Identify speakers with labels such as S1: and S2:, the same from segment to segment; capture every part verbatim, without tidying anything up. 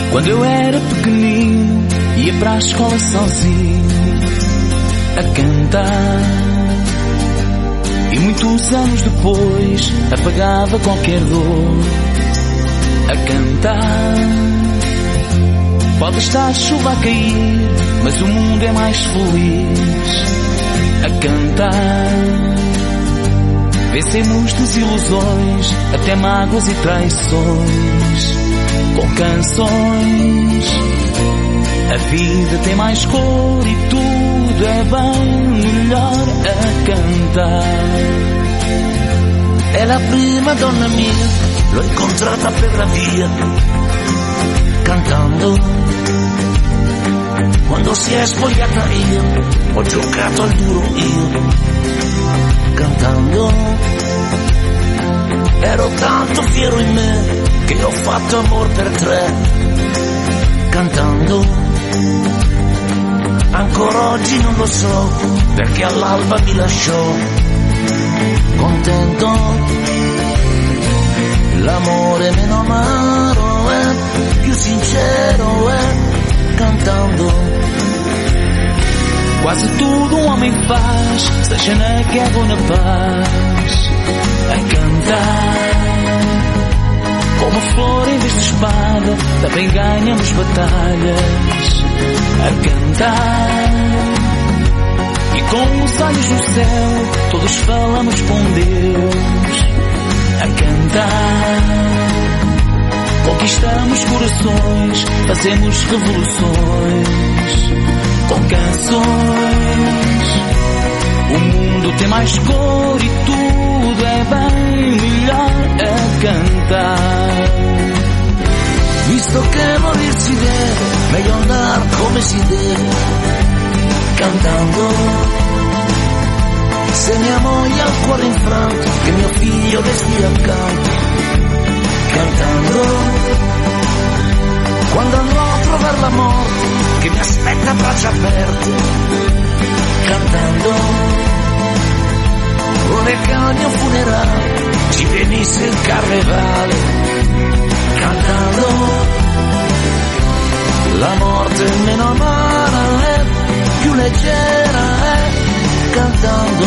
S1: Quando eu era pequenino, ia para a escola sozinho a cantar, e muitos anos depois apagava qualquer dor a cantar. Pode estar chuva a cair, mas o mundo é mais feliz a cantar. Vencemos desilusões, até mágoas e traições, com canções. A vida tem mais cor e tudo é bem melhor a cantar.
S2: È la prima donna mia, l'ho incontrata per la via, cantando. Quando si è spogliata io, ho giocato al duro io, cantando. Ero tanto fiero in me che ho fatto amor per tre, cantando. Ancora oggi non lo so perché all'alba mi lasciò, contento. L'amore meno amaro è più sincero è cantando.
S1: Quase tudo um homem faz, seja na guerra ou na paz, a cantar. Como flor em vez de espada, também ganhamos batalhas a cantar. E com os olhos no céu, todos falamos com Deus a cantar. Conquistamos corações, fazemos revoluções com canções. O mundo tem mais cor e tudo é bem melhor a cantar.
S2: Visto che morir si deve, meglio andar come si deve, cantando. Se mia moglie ha il cuore infranto, che mio figlio le stia accanto, cantando. Quando andrò a trovare la morte, che mi aspetta a braccia aperte, cantando. Vorrei che al mio funerale ci venisse il carnevale, cantando. La morte meno amara è più leggera è cantando.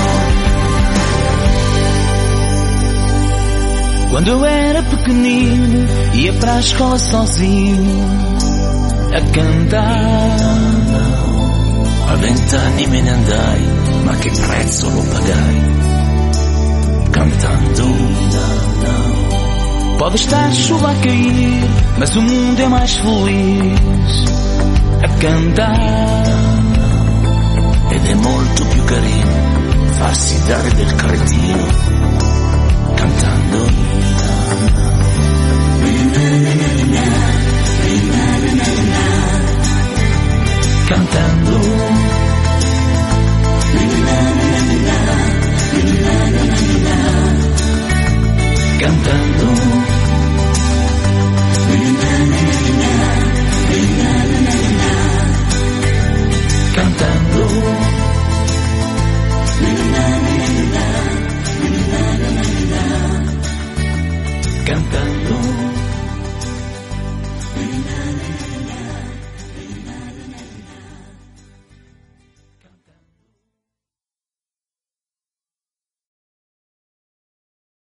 S1: Quando eu era pequenino, ia para a escola sozinho a cantar.
S2: A vent'anni me ne andai, ma che prezzo lo pagai, cantando.
S1: Pode estar chuva a cair, mas o mundo é mais feliz a cantar.
S2: Ed è molto più carino farsi dare del cretino, cantando.
S1: Cantando. Cantando.